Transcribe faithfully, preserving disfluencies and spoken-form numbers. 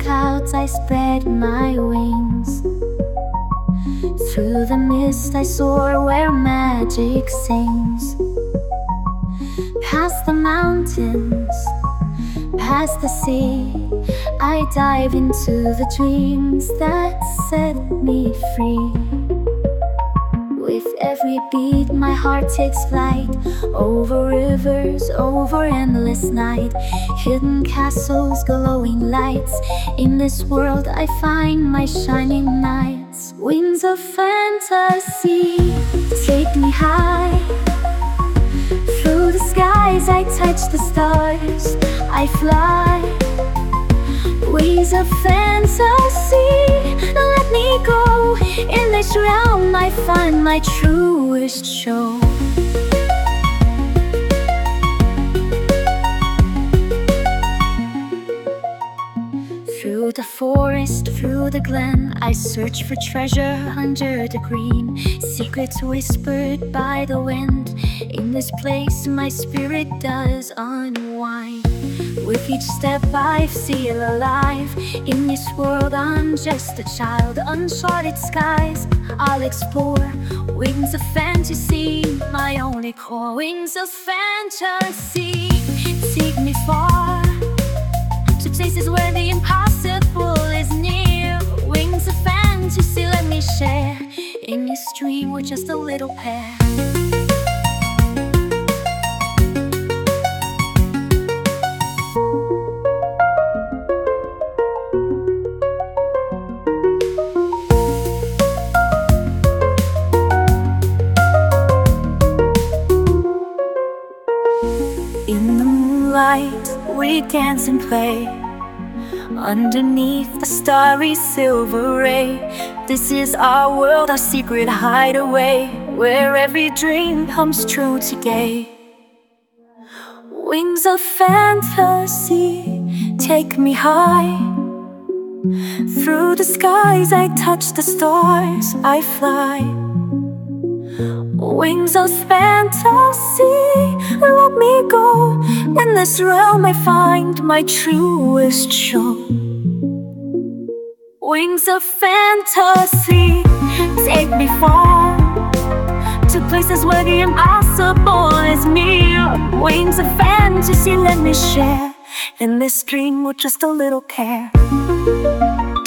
clouds I spread my wings. Through the mist I soar where magic sings. Past the mountains, past the sea, I dive into the dreams that set me free. With every beat my heart takes flight, over rivers, over endless night. Hidden castles, glowing lights, in this world I find my shining nights. Wings of fantasy, take me high. Through the skies I touch the stars, I fly. Wings of fantasy, let me go. In this realm I find my truest show. Through the forest, through the glen, I search for treasure under the green. Secrets whispered by the wind, in this place my spirit does unwind. With each step I feel alive. In this world I'm just a child. Uncharted skies I'll explore. Wings of fantasy, my only core. Wings of fantasy, take me far, to places where the impossible is near. Wings of fantasy, let me share. In this dream we're just a little pair. In the moonlight we dance and play, underneath the starry silver ray. This is our world, our secret hideaway, where every dream comes true today. Wings of fantasy, take me high. Through the skies I touch the stars, I fly. Wings of fantasy, let me go. In this realm I find my truest show. Wings of fantasy, take me far, to places where the impossible is near. Wings of fantasy, let me share. In this dream with just a little care.